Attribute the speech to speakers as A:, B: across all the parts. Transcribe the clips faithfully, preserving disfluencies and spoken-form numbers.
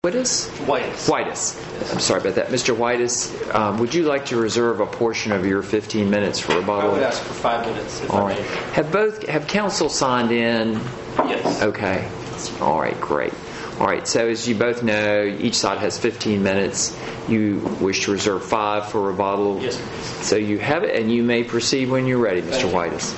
A: Whitus?
B: Whitus.
A: Whitus. I'm sorry about that. Mister Whitus, um, would you like to reserve a portion of your fifteen minutes for rebuttal?
B: I would ask for five minutes, if
A: All
B: I
A: right.
B: may.
A: Have both, have counsel signed in?
B: Yes.
A: Okay. All right, great. All right, so as you both know, each side has fifteen minutes. You wish to reserve five for rebuttal?
B: Yes, please.
A: So you have it, and you may proceed when you're ready, Mister Whitus.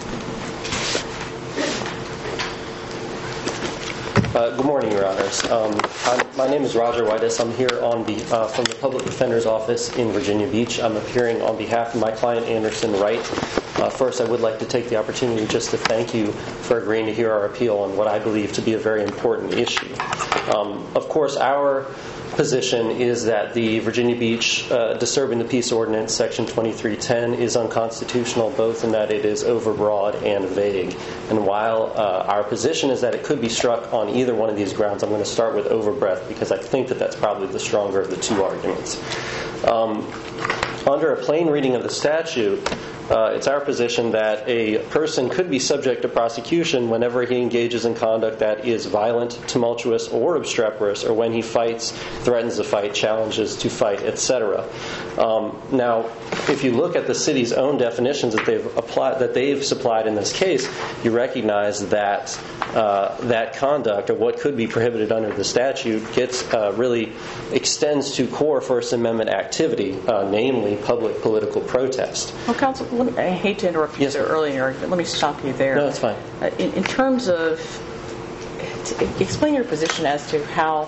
B: Uh, good morning, Your Honors. Um, I'm, my name is Roger Whitus. I'm here on the, uh, from the Public Defender's Office in Virginia Beach. I'm appearing on behalf of my client, Anderson Wright. Uh, first, I would like to take the opportunity just to thank you for agreeing to hear our appeal on what I believe to be a very important issue. Um, of course, our position is that the Virginia Beach uh, Disturbing the Peace Ordinance, Section twenty-three ten, is unconstitutional, both in that it is overbroad and vague. And while uh, our position is that it could be struck on either one of these grounds, I'm going to start with overbreadth because I think that that's probably the stronger of the two arguments. Um, under a plain reading of the statute, Uh, it's our position that a person could be subject to prosecution whenever he engages in conduct that is violent, tumultuous, or obstreperous, or when he fights, threatens to fight, challenges to fight, et cetera. Um, now, if you look at the city's own definitions that they've applied, that they've supplied in this case, you recognize that uh, that conduct, or what could be prohibited under the statute, gets uh, really extends to core First Amendment activity, uh, namely public political protest.
C: Well, counsel, let me, I hate to interrupt you
B: Yes,
C: so
B: ma'am.
C: early in your argument. Let me stop you there.
B: No, that's fine.
C: Uh, in, in terms of, t- explain your position as to how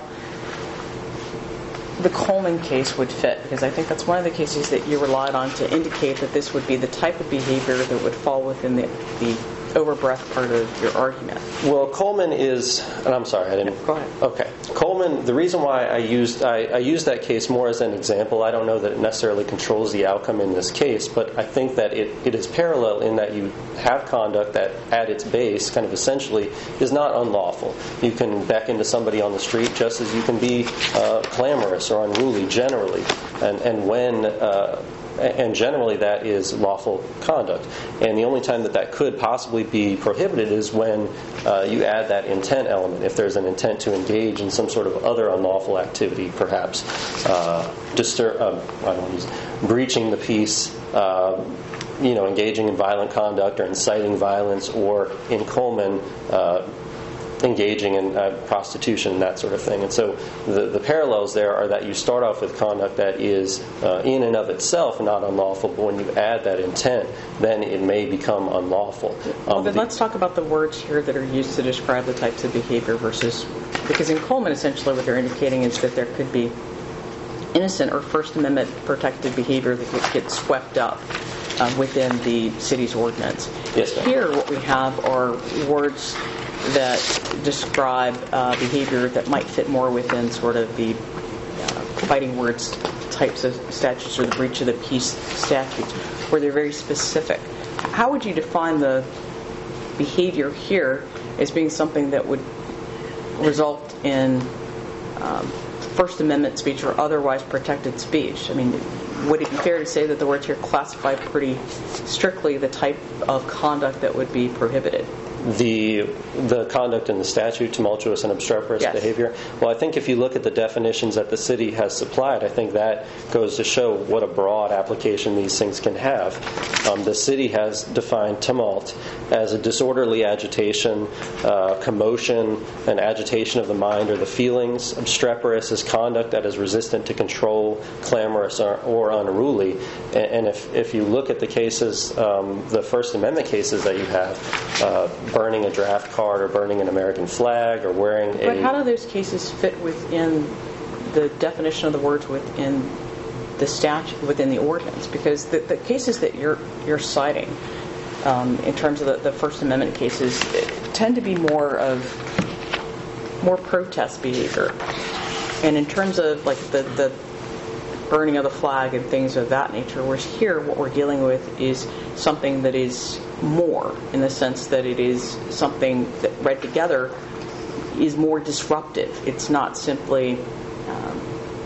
C: the Coleman case would fit, because I think that's one of the cases that you relied on to indicate that this would be the type of behavior that would fall within the, the overbreadth part of your argument.
B: Well, Coleman is, and I'm sorry, I didn't.
C: Go ahead.
B: Okay, Coleman. The reason why I used I, I used that case more as an example. I don't know that it necessarily controls the outcome in this case, but I think that it, it is parallel in that you have conduct that, at its base, kind of essentially, is not unlawful. You can beckon to somebody on the street just as you can be uh, clamorous or unruly generally, and and when. Uh, And generally that is lawful conduct. And the only time that that could possibly be prohibited is when uh, you add that intent element. If there's an intent to engage in some sort of other unlawful activity, perhaps uh, disturb, uh, I don't use breaching the peace, uh, you know, engaging in violent conduct or inciting violence, or in Coleman, uh, engaging in uh, prostitution, that sort of thing. And so the, the parallels there are that you start off with conduct that is uh, in and of itself not unlawful, but when you add that intent, then it may become unlawful. Um,
C: Well, then
B: the,
C: let's talk about the words here that are used to describe the types of behavior versus, because in Coleman essentially what they're indicating is that there could be innocent or First Amendment protected behavior that could get swept up uh, within the city's ordinance.
B: Yes, ma'am.
C: Here what we have are words that describe uh, behavior that might fit more within sort of the uh, fighting words types of statutes or the breach of the peace statutes, where they're very specific. How would you define the behavior here as being something that would result in um, First Amendment speech or otherwise protected speech? I mean, would it be fair to say that the words here classify pretty strictly the type of conduct that would be prohibited?
B: The the conduct in the statute, tumultuous and obstreperous
C: Yes.
B: behavior. Well, I think if you look at the definitions that the city has supplied, I think that goes to show what a broad application these things can have. Um, the city has defined tumult as a disorderly agitation, uh, commotion, and agitation of the mind or the feelings. Obstreperous is conduct that is resistant to control, clamorous, or, or unruly. And, and if, if you look at the cases, um, the First Amendment cases that you have, uh, burning a draft card or burning an American flag or wearing a...
C: But how do those cases fit within the definition of the words within the statute, within the ordinance? Because the, the cases that you're you're citing, um, in terms of the, the First Amendment cases, tend to be more of more protest behavior. And in terms of like the, the burning of the flag and things of that nature, whereas here what we're dealing with is something that is more, in the sense that it is something that read together is more disruptive. It's not simply um,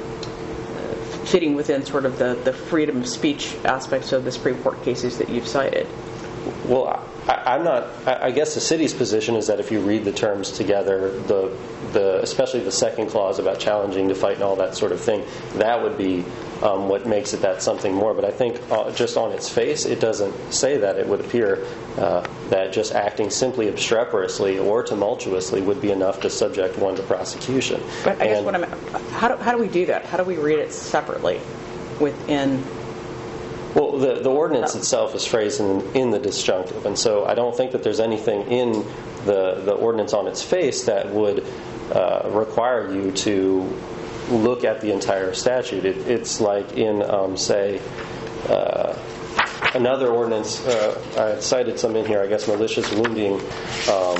C: fitting within sort of the, the freedom of speech aspects of the Supreme Court cases that you've cited.
B: Well, I, I'm not. I, I guess the city's position is that if you read the terms together, the the especially the second clause about challenging to fight and all that sort of thing, that would be um, what makes it that something more. But I think uh, just on its face, it doesn't say that. It would appear uh, that just acting simply obstreperously or tumultuously would be enough to subject one to prosecution.
C: But I guess
B: and,
C: what I'm, how do how do we do that? How do we read it separately within?
B: Well, the, the ordinance itself is phrased in, in the disjunctive, and so I don't think that there's anything in the, the ordinance on its face that would uh, require you to look at the entire statute. It, it's like in, um, say, uh, another ordinance, uh, I cited some in here, I guess malicious wounding, um,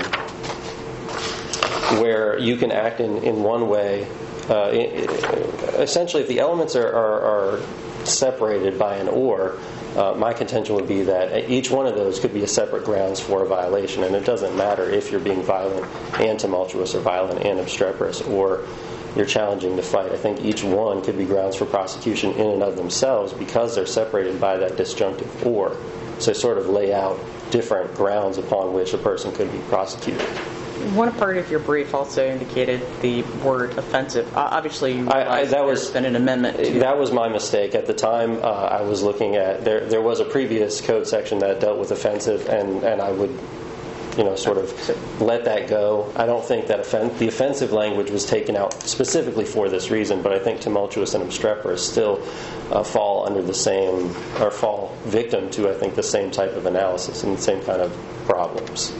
B: where you can act in, in one way. Uh, essentially, if the elements are, are, are separated by an or, uh, my contention would be that each one of those could be a separate grounds for a violation, and it doesn't matter if you're being violent and tumultuous or violent and obstreperous or you're challenging to fight. I think each one could be grounds for prosecution in and of themselves because they're separated by that disjunctive or. So sort of lay out different grounds upon which a person could be prosecuted.
C: One part of your brief also indicated the word offensive. Uh, obviously, you
B: I, I, that was
C: there's been an amendment to
B: that was my mistake at the time. Uh, I was looking at there. There was a previous code section that dealt with offensive, and, and I would, you know, sort of let that go. I don't think that offen- the offensive language was taken out specifically for this reason, but I think tumultuous and obstreperous still uh, fall under the same or fall victim to I think the same type of analysis and the same kind of problems.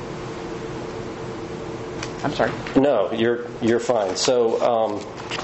C: I'm sorry.
B: No, you're you're fine. So, um,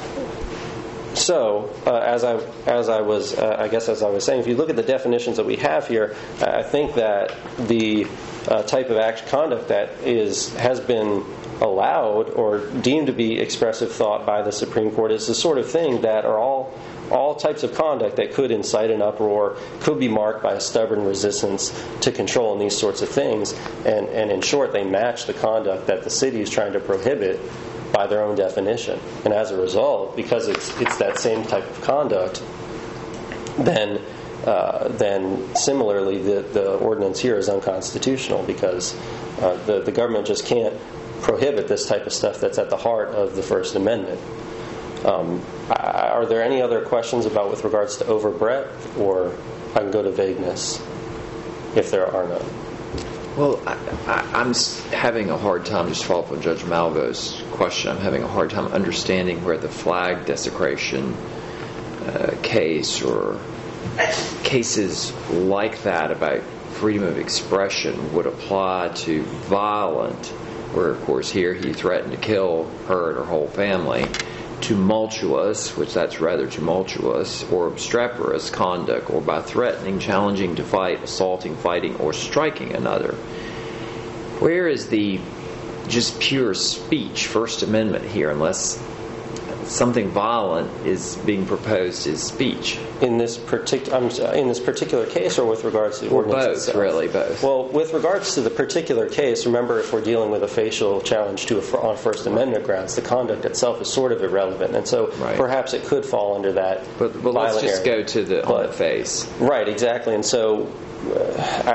B: so uh, as I as I was uh, I guess as I was saying, if you look at the definitions that we have here, I think that the uh, type of act conduct that is has been allowed or deemed to be expressive thought by the Supreme Court is the sort of thing that are all all types of conduct that could incite an uproar, could be marked by a stubborn resistance to control and these sorts of things. And, and in short, they match the conduct that the city is trying to prohibit by their own definition. And as a result, because it's it's that same type of conduct, then uh, then similarly the, the ordinance here is unconstitutional because uh, the, the government just can't prohibit this type of stuff that's at the heart of the First Amendment. Um, are there any other questions about with regards to overbreadth, or I can go to vagueness if there are none?
A: Well, I, I, I'm having a hard time, just to follow up on Judge Malvo's question, I'm having a hard time understanding where the flag desecration uh, case or cases like that about freedom of expression would apply to violent, where of course here he threatened to kill her and her whole family, tumultuous, which that's rather tumultuous, or obstreperous conduct, or by threatening, challenging to fight, assaulting, fighting, or striking another. Where is the just pure speech, First Amendment here, unless something violent is being proposed as speech?
B: In this particular, in this particular case, or with regards to the
A: or
B: ordinance
A: both,
B: itself?
A: Really, both.
B: Well, with regards to the particular case, remember, if we're dealing with a facial challenge to a, on First Amendment grounds, the conduct itself is sort of irrelevant, and so
A: right. perhaps
B: it could fall under that.
A: But, but let's just
B: area.
A: go to the
B: but,
A: on the face.
B: Right, exactly, and so uh,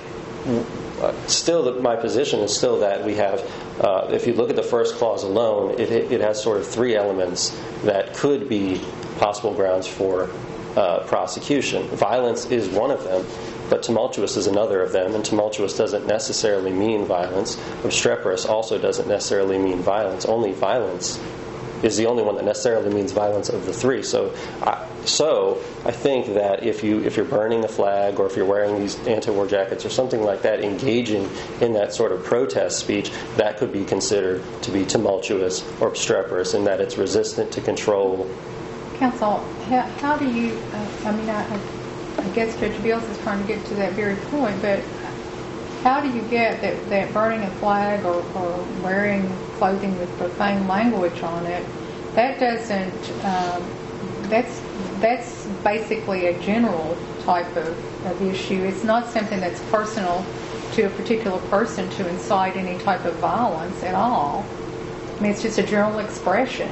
B: I, uh, still, the, my position is still that we have. Uh, if you look at the first clause alone, it, it has sort of three elements that could be possible grounds for uh, prosecution. Violence is one of them, but tumultuous is another of them, and tumultuous doesn't necessarily mean violence. Obstreperous also doesn't necessarily mean violence. Only violence is the only one that necessarily means violence of the three. So, I, so I think that if you if you're burning a flag, or if you're wearing these anti-war jackets or something like that, engaging in that sort of protest speech, that could be considered to be tumultuous or obstreperous, in that it's resistant to control.
D: Counsel, how, how do you? Uh, I mean, I, I guess Judge Beals is trying to get to that very point, but how do you get that, that burning a flag or, or wearing clothing with profane language on it? That doesn't. Um, that's that's basically a general type of, of issue. It's not something that's personal to a particular person to incite any type of violence at all. I mean, it's just a general expression.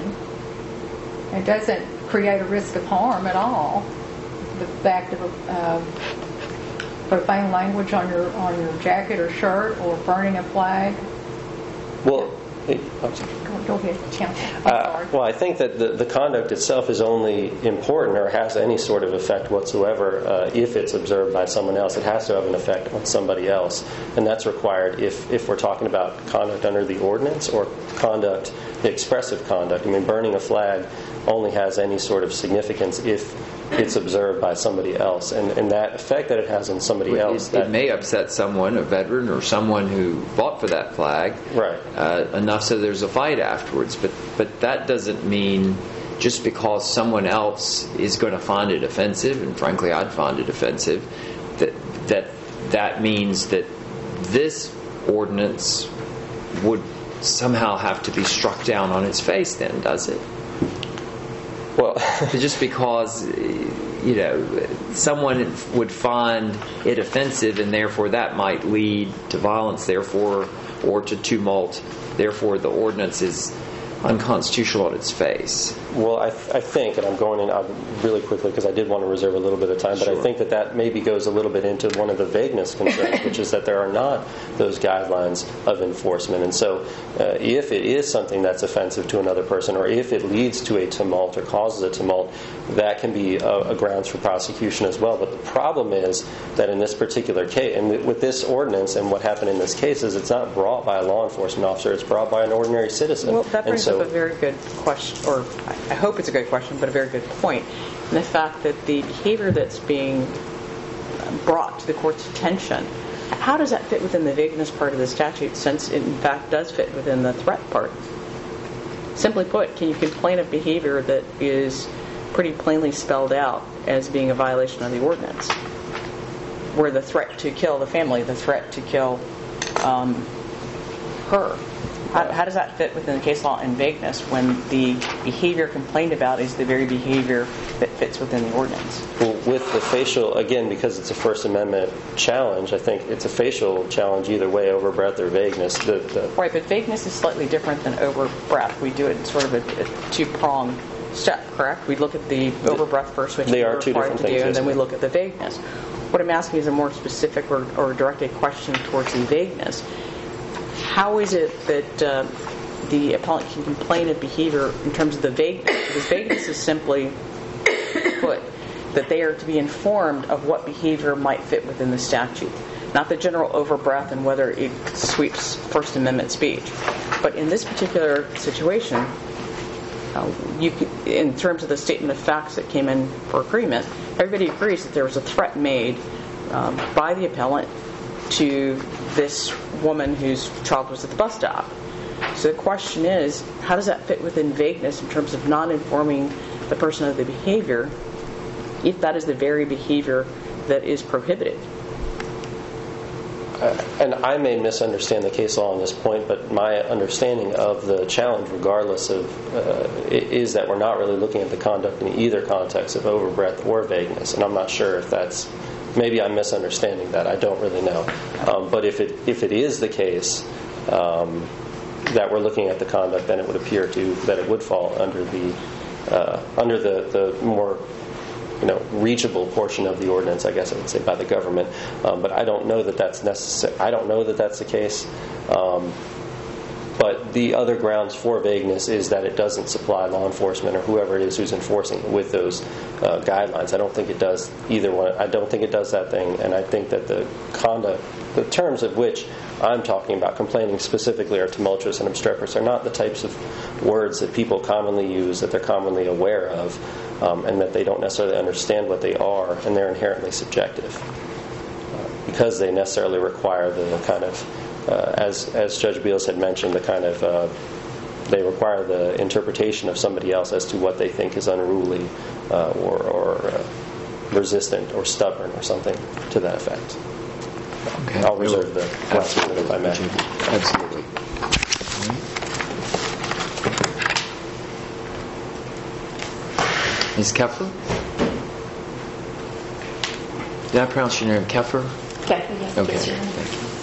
D: It doesn't create a risk of harm at all. The fact of uh, profane language on your on your jacket or shirt, or burning a flag?
B: Well, it, I'm sorry.
D: Go, go ahead, counsel. I'm
B: Uh,
D: sorry.
B: well, I think that the, the conduct itself is only important or has any sort of effect whatsoever uh, if it's observed by someone else. It has to have an effect on somebody else, and that's required if, if we're talking about conduct under the ordinance or conduct, the expressive conduct. I mean, burning a flag only has any sort of significance if it's observed by somebody else, and, and that effect that it has on somebody else.
A: It,
B: that,
A: it may upset someone, a veteran, or someone who fought for that flag,
B: Right.
A: uh, enough so there's a fight afterwards. But but that doesn't mean just because someone else is going to find it offensive, and frankly, I'd find it offensive, that that that means that this ordinance would somehow have to be struck down on its face. Then, does it?
B: Well,
A: Just because, you know, someone would find it offensive, and therefore that might lead to violence, therefore, or to tumult, therefore the ordinance is unconstitutional on its face.
B: well, I, th- I think, and I'm going in uh, really quickly because I did want to reserve a little bit of time, but
A: Sure.
B: I think that that maybe goes a little bit into one of the vagueness concerns, which is that there are not those guidelines of enforcement. And so uh, if it is something that's offensive to another person, or if it leads to a tumult or causes a tumult, that can be a, a grounds for prosecution as well. But the problem is that in this particular case, and with this ordinance and what happened in this case, is it's not brought by a law enforcement officer, it's brought by an ordinary citizen.
C: Well, that
B: And
C: brings
B: so,
C: up a very good question, or I I hope it's a good question, but a very good point. And the fact that the behavior that's being brought to the court's attention, how does that fit within the vagueness part of the statute, since it in fact does fit within the threat part? Simply put, can you complain of behavior that is pretty plainly spelled out as being a violation of the ordinance? Where the threat to kill the family, the threat to kill um, her. How, how does that fit within the case law and vagueness when the behavior complained about is the very behavior that fits within the ordinance?
B: well, with the facial, again, because it's a First Amendment challenge, I think it's a facial challenge either way, over breadth or vagueness. The, the,
C: Right, but vagueness is slightly different than over breadth. We do it in sort of a, a two-pronged step, correct? We look at the over breadth first, which
B: They
C: we're
B: are two
C: required
B: different
C: to do,
B: things,
C: and
B: yes,
C: then we
B: ma'am.
C: look at the vagueness. What I'm asking is a more specific or, or directed question towards the vagueness. How is it that uh, the appellant can complain of behavior in terms of the vagueness? Because vagueness is simply put that they are to be informed of what behavior might fit within the statute, not the general overbreadth and whether it sweeps First Amendment speech. But in this particular situation, uh, you could, in terms of the statement of facts that came in for agreement, everybody agrees that there was a threat made um, by the appellant to this woman whose child was at the bus stop. So the question is, how does that fit within vagueness in terms of not informing the person of the behavior, if that is the very behavior that is prohibited?
B: Uh, and I may misunderstand the case law on this point, but my understanding of the challenge, regardless of, uh, is that we're not really looking at the conduct in either context of overbreadth or vagueness. And I'm not sure if that's, maybe I'm misunderstanding that. I don't really know. Um, but if it if it is the case um, that we're looking at the conduct, then it would appear to that it would fall under the uh, under the, the more you know, reachable portion of the ordinance, I guess I would say, by the government. Um, but I don't know that that's necessary. I don't know that that's the case. Um, but the other grounds for vagueness is that it doesn't supply law enforcement or whoever it is who's enforcing it with those uh, guidelines. I don't think it does either one. I don't think it does that thing. And I think that the conduct, the terms of which I'm talking about, complaining specifically, are tumultuous and obstreperous, are not the types of words that people commonly use, that they're commonly aware of, um, and that they don't necessarily understand what they are, and they're inherently subjective uh, because they necessarily require the kind of, uh, as as Judge Beals had mentioned, the kind of uh, they require the interpretation of somebody else as to what they think is unruly uh, or, or uh, resistant or stubborn or something to that effect.
A: Okay.
B: I'll reserve the last minute if I may.
A: Absolutely. Miz Keffer? Did I pronounce your name Keffer?
E: Keffer, yes.
A: Okay.
E: Yes, Your Honor.
A: Thank you.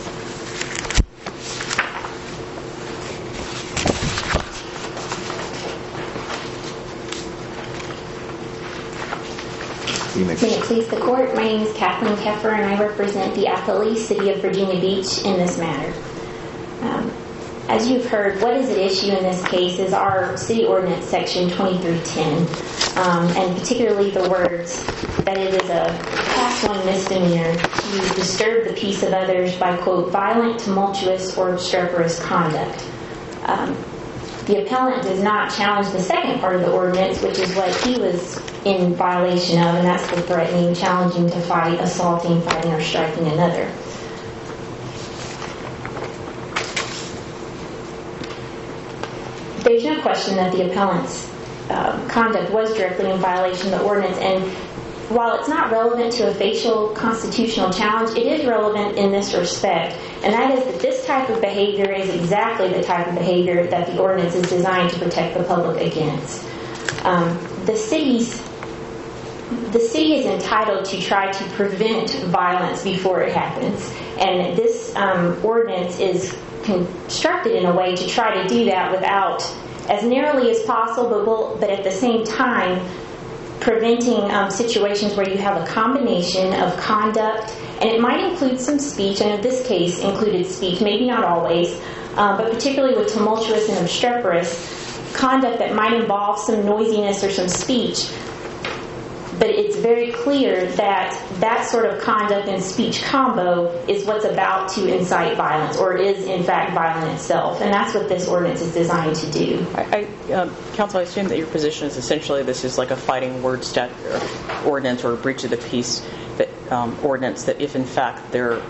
A: You may
E: May it please the court, my name is Kathleen Keffer and I represent the appellee, City of Virginia Beach, in this matter. Um, as you've heard, what is at issue in this case is our city ordinance section twenty-three ten, um, and particularly the words that it is a class one misdemeanor to disturb the peace of others by, quote, violent, tumultuous, or obstreperous conduct. Um, the appellant does not challenge the second part of the ordinance, which is what he was in violation of, and that's the threatening, challenging to fight, assaulting, fighting, or striking another. There's no question that the appellant's um, conduct was directly in violation of the ordinance, and while it's not relevant to a facial constitutional challenge, it is relevant in this respect, and that is that this type of behavior is exactly the type of behavior that the ordinance is designed to protect the public against. Um, the city's The city is entitled to try to prevent violence before it happens, and this um, ordinance is constructed in a way to try to do that without, as narrowly as possible, but at the same time preventing um, situations where you have a combination of conduct, and it might include some speech, and in this case included speech, maybe not always, um, but particularly with tumultuous and obstreperous conduct that might involve some noisiness or some speech. But it's very clear that that sort of conduct and speech combo is what's about to incite violence, or is in fact violent itself, and that's what this ordinance is designed to do.
C: I, I, um, Counsel, I assume that your position is essentially this is like a fighting word stat, or ordinance or a breach of the peace that, um, ordinance, that if in fact there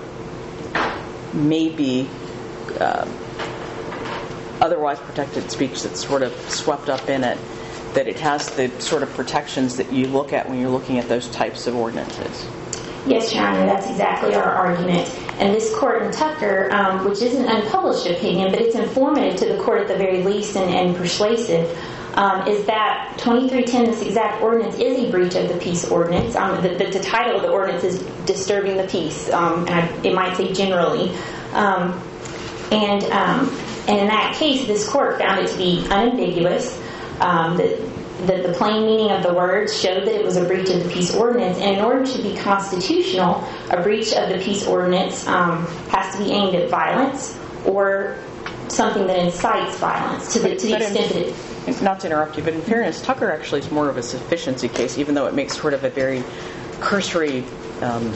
C: may be uh, otherwise protected speech that's sort of swept up in it, that it has the sort of protections that you look at when you're looking at those types of ordinances.
E: Yes, Your Honor, that's exactly our argument. And this court in Tucker, um, which is an unpublished opinion, but it's informative to the court at the very least and, and persuasive, um, is that twenty-three ten, this exact ordinance, is a breach of the peace ordinance. Um, the, the, the title of the ordinance is Disturbing the Peace, um, and I, it might say generally. Um, and, um, and in that case, this court found it to be unambiguous. Um, the, the, the plain meaning of the words showed that it was a breach of the peace ordinance, and in order to be constitutional, a breach of the peace ordinance um, has to be aimed at violence or something that incites violence to the, to the extent that it...
C: Not to interrupt you, but in fairness, Tucker actually is more of a sufficiency case, even though it makes sort of a very cursory um,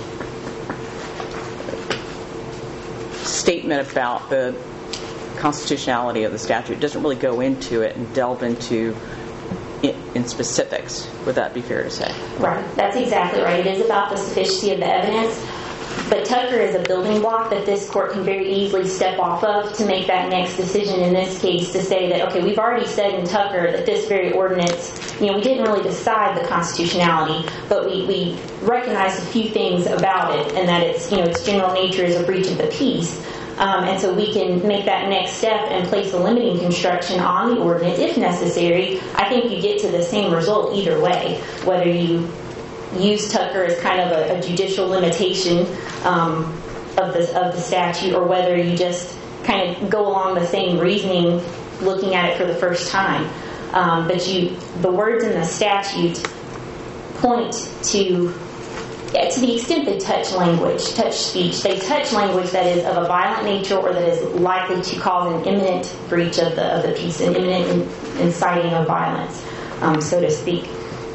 C: statement about the constitutionality of the statute. It doesn't really go into it and delve into it in specifics. Would that be fair to say?
E: Right. That's exactly right. It is about the sufficiency of the evidence, but Tucker is a building block that this court can very easily step off of to make that next decision in this case, to say that, okay, we've already said in Tucker that this very ordinance, you know, we didn't really decide the constitutionality, but we, we recognized a few things about it, and that its, you know, its general nature is a breach of the peace. Um, and so we can make that next step and place a limiting construction on the ordinance if necessary. I think you get to the same result either way, whether you use Tucker as kind of a, a judicial limitation um, of the of the statute, or whether you just kind of go along the same reasoning, looking at it for the first time. Um, but you, the words in the statute point to. To the extent they touch language, touch speech, they touch language that is of a violent nature or that is likely to cause an imminent breach of the of the peace, an imminent inciting of violence, um, so to speak.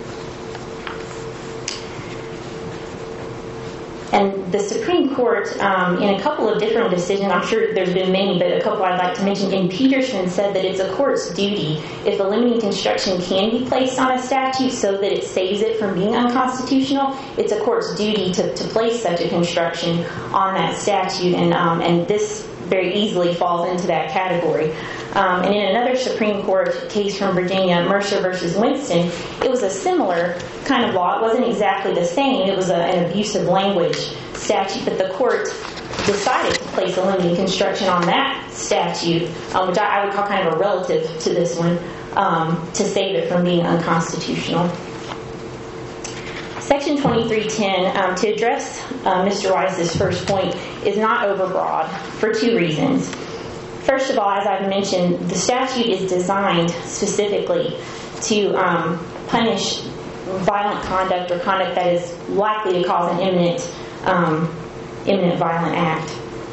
E: And the Supreme Court, um, in a couple of different decisions, I'm sure there's been many, but a couple I'd like to mention, in Peterson said that it's a court's duty, if a limiting construction can be placed on a statute so that it saves it from being unconstitutional, it's a court's duty to, to place such a construction on that statute, and um, and this very easily falls into that category. Um, and in another Supreme Court case from Virginia, Mercer versus Winston, it was a similar kind of law. It wasn't exactly the same. It was a, an abusive language statute, but the court decided to place a limiting construction on that statute, um, which I, I would call kind of a relative to this one, um, to save it from being unconstitutional. Section twenty-three ten, um, to address uh, Mister Wise's first point, is not overbroad for two reasons. First of all, as I've mentioned, the statute is designed specifically to um, punish violent conduct or conduct that is likely to cause an imminent, um, imminent violent act.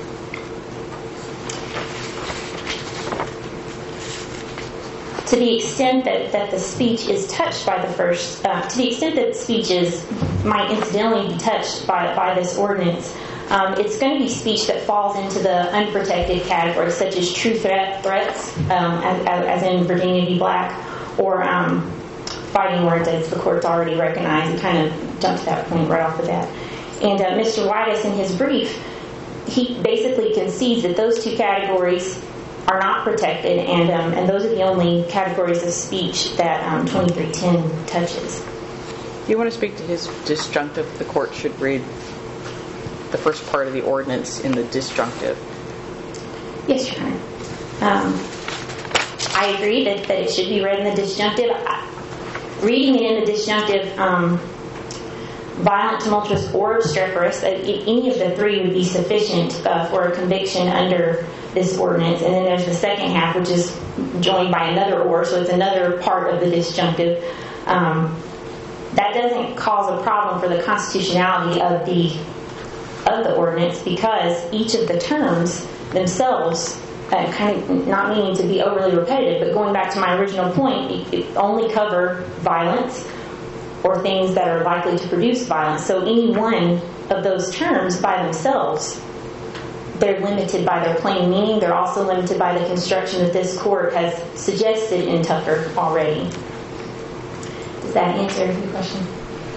E: To the extent that, that the speech is touched by the first, uh, to the extent that speech is might incidentally be touched by by this ordinance, um, it's going to be speech that falls into the unprotected categories, such as true threat threats, um, as, as in Virginia v. Black, or um, fighting words, as the court's already recognized. It kind of jumped to that point right off the bat. And uh, Mister Whitus, in his brief, he basically concedes that those two categories are not protected, and um, and those are the only categories of speech that um, twenty-three ten touches.
C: Do you want to speak to his disjunctive? The court should read the first part of the ordinance in the disjunctive.
E: Yes, Your Honor. Um, I agree that, that it should be read in the disjunctive. I, reading it in the disjunctive, um, violent, tumultuous, or obstreperous, uh, any of the three would be sufficient uh, for a conviction under this ordinance. And then there's the second half, which is joined by another or, so it's another part of the disjunctive. Um, that doesn't cause a problem for the constitutionality of the of the ordinance, because each of the terms themselves, uh, kind of not meaning to be overly repetitive, but going back to my original point, it, it only cover violence or things that are likely to produce violence. So any one of those terms by themselves, they're limited by their plain meaning. They're also limited by the construction that this court has suggested in Tucker already. Does that answer your question?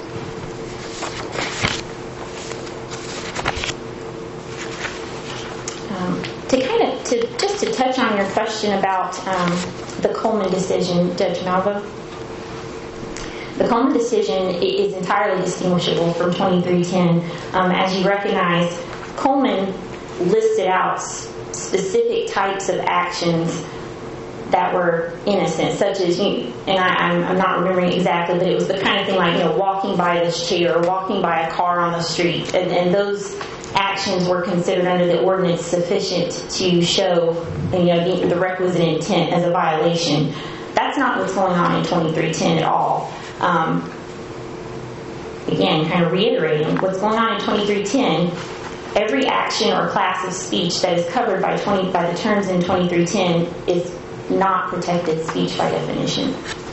E: Um, to kind of, to just to touch on your question about um, the Coleman decision, Judge Malvo. The Coleman decision is entirely distinguishable from twenty-three ten. Um, as you recognize, Coleman listed out specific types of actions that were innocent, such as, you, and I, I'm, I'm not remembering exactly, but it was the kind of thing like, you know, walking by this chair or walking by a car on the street. And, and those actions were considered under the ordinance sufficient to show, you know, the, the requisite intent as a violation. That's not what's going on in twenty-three ten at all. Um, again, kind of reiterating, what's going on in twenty-three ten, every action or class of speech that is covered by twenty by the terms in twenty-three ten is not protected speech by definition.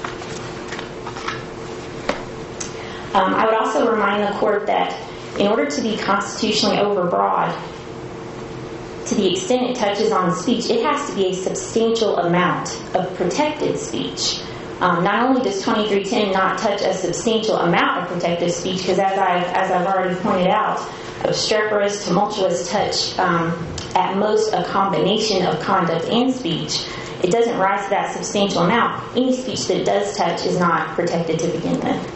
E: Um, I would also remind the court that in order to be constitutionally overbroad, to the extent it touches on speech, it has to be a substantial amount of protected speech. Um, not only does twenty-three ten not touch a substantial amount of protected speech, because as I've, as I've already pointed out, obstreperous, tumultuous touch um, at most a combination of conduct and speech. It doesn't rise to that substantial amount. Any speech that it does touch is not protected to begin with.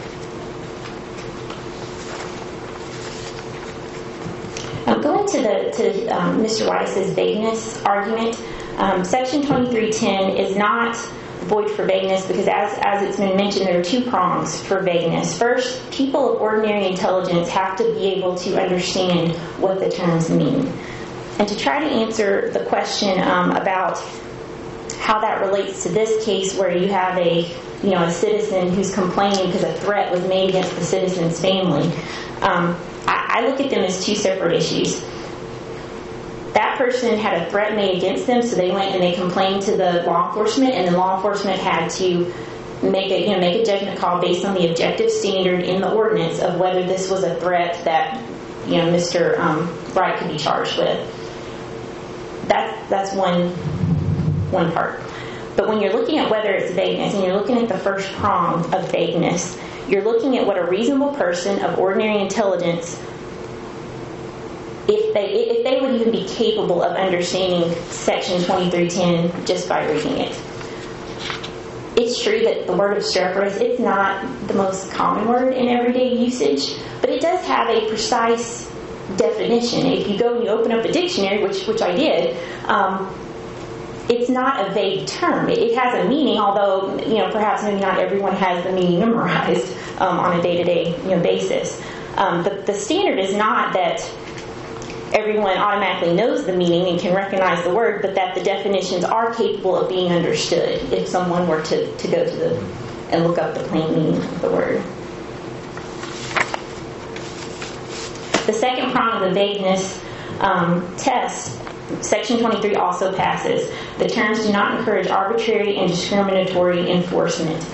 E: Um, going to the to um, Mister Whitus's vagueness argument, um, Section twenty-three ten is not void for vagueness because, as as it's been mentioned, there are two prongs for vagueness. First, people of ordinary intelligence have to be able to understand what the terms mean. And to try to answer the question um, about how that relates to this case, where you have a you know a citizen who's complaining because a threat was made against the citizen's family, um, I, I look at them as two separate issues. That person had a threat made against them, so they went and they complained to the law enforcement, and the law enforcement had to make a you know make a judgment call based on the objective standard in the ordinance of whether this was a threat that you know Mister Um, Wright could be charged with. That that's one one part. But when you're looking at whether it's vagueness, and you're looking at the first prong of vagueness, you're looking at what a reasonable person of ordinary intelligence, if they if they would even be capable of understanding Section twenty-three ten just by reading it. It's true that the word obstreperous, it's not the most common word in everyday usage, but it does have a precise definition. If you go and you open up a dictionary, which which I did, um, it's not a vague term. It, it has a meaning, although you know perhaps maybe not everyone has the meaning memorized um, on a day-to-day you know basis. Um, the, the standard is not that everyone automatically knows the meaning and can recognize the word, but that the definitions are capable of being understood if someone were to, to go to the and look up the plain meaning of the word. The second prong of the vagueness um, test, Section twenty-three also passes. The terms do not encourage arbitrary and discriminatory enforcement.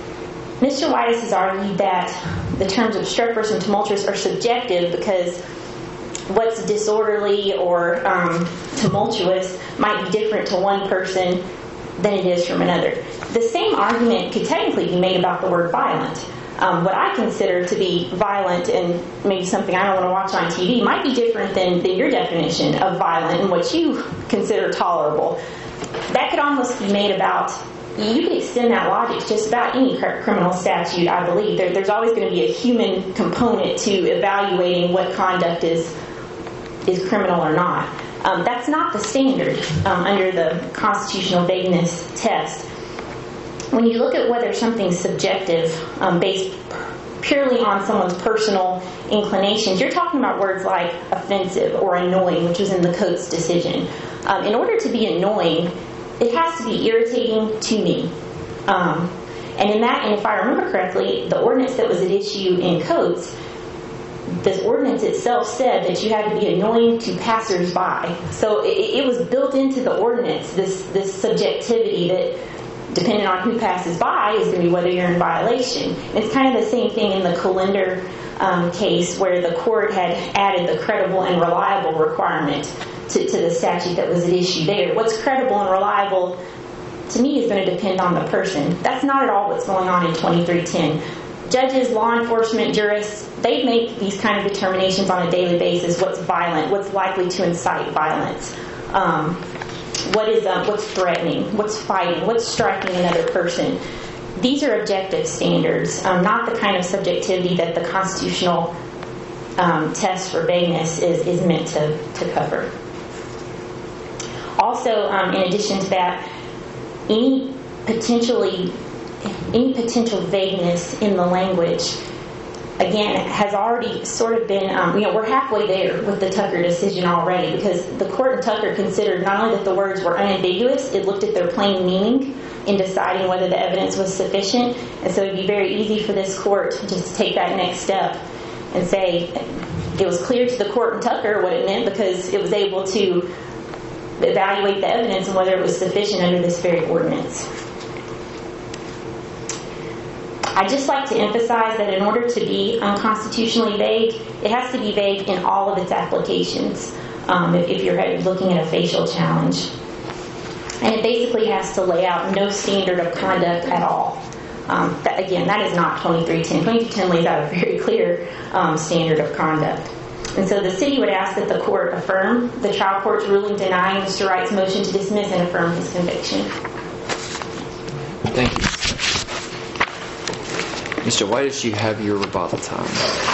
E: Mister Whitus has argued that the terms obstreperous and tumultuous are subjective because what's disorderly or um, tumultuous might be different to one person than it is from another. The same argument could technically be made about the word violent. Um, what I consider to be violent and maybe something I don't want to watch on T V might be different than, than your definition of violent and what you consider tolerable. That could almost be made about, you could extend that logic to just about any criminal statute, I believe. There, there's always going to be a human component to evaluating what conduct is is criminal or not. Um, that's not the standard um, under the constitutional vagueness test. When you look at whether something's subjective, um, based purely on someone's personal inclinations, you're talking about words like offensive or annoying, which was in the Coates decision. Um, in order to be annoying, it has to be irritating to me. Um, and in that, and if I remember correctly, the ordinance that was at issue in Coates, this ordinance itself said that you had to be annoying to passersby. So it, it was built into the ordinance, this, this subjectivity that, depending on who passes by, is going to be whether you're in violation. And it's kind of the same thing in the Colinder um, case, where the court had added the credible and reliable requirement to, to the statute that was at issue there. What's credible and reliable, to me, is going to depend on the person. That's not at all what's going on in twenty-three ten. Judges, law enforcement, jurists, they make these kind of determinations on a daily basis. What's violent? What's likely to incite violence? Um, what is um, what's threatening? What's fighting? What's striking another person? These are objective standards, um, not the kind of subjectivity that the constitutional um, test for vagueness is, is meant to, to cover. Also, um, in addition to that, any potentially any potential vagueness in the language, again, has already sort of been, um, you know, we're halfway there with the Tucker decision already, because the court in Tucker considered not only that the words were unambiguous, it looked at their plain meaning in deciding whether the evidence was sufficient. And so it would be very easy for this court to just take that next step and say it was clear to the court in Tucker what it meant, because it was able to evaluate the evidence and whether it was sufficient under this very ordinance. I'd just like to emphasize that in order to be unconstitutionally vague, it has to be vague in all of its applications, um, if, if you're looking at a facial challenge. And it basically has to lay out no standard of conduct at all. Um, that, again, that is not twenty-three ten. twenty-three ten lays out a very clear um, standard of conduct. And so the city would ask that the court affirm the trial court's ruling denying Mister Wright's motion to dismiss and affirm his conviction.
A: Thank you. Mister Whitus, you have your rebuttal time.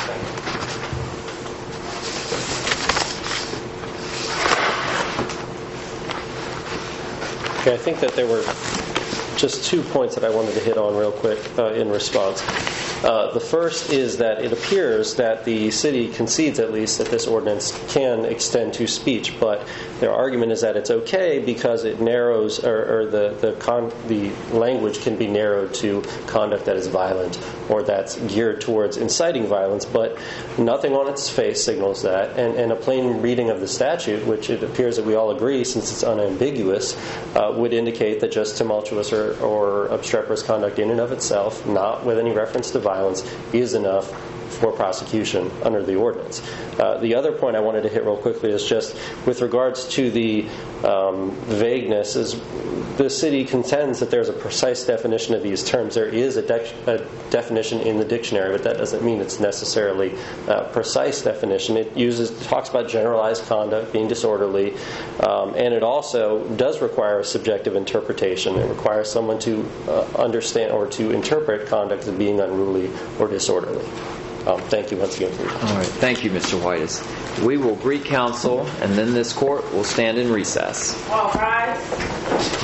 B: Okay, I think that there were just two points that I wanted to hit on real quick uh, in response. Uh, the first is that it appears that the city concedes, at least, that this ordinance can extend to speech, but their argument is that it's okay because it narrows, or, or the the, con, the language can be narrowed to conduct that is violent or that's geared towards inciting violence, but nothing on its face signals that, and, and a plain reading of the statute, which it appears that we all agree, since it's unambiguous, uh, would indicate that just tumultuous or, or obstreperous conduct in and of itself, not with any reference to violence, is enough for prosecution under the ordinance. Uh, the other point I wanted to hit real quickly is just with regards to the um, vagueness, is the city contends that there's a precise definition of these terms. There is a, de- a definition in the dictionary, but that doesn't mean it's necessarily a precise definition. It uses talks about generalized conduct being disorderly, um, and it also does require a subjective interpretation. It requires someone to uh, understand or to interpret conduct as being unruly or disorderly. Um, thank you once again for your time.
A: All right. Thank you, Mister Whitus. We will greet counsel, and then this court will stand in recess.
C: All rise.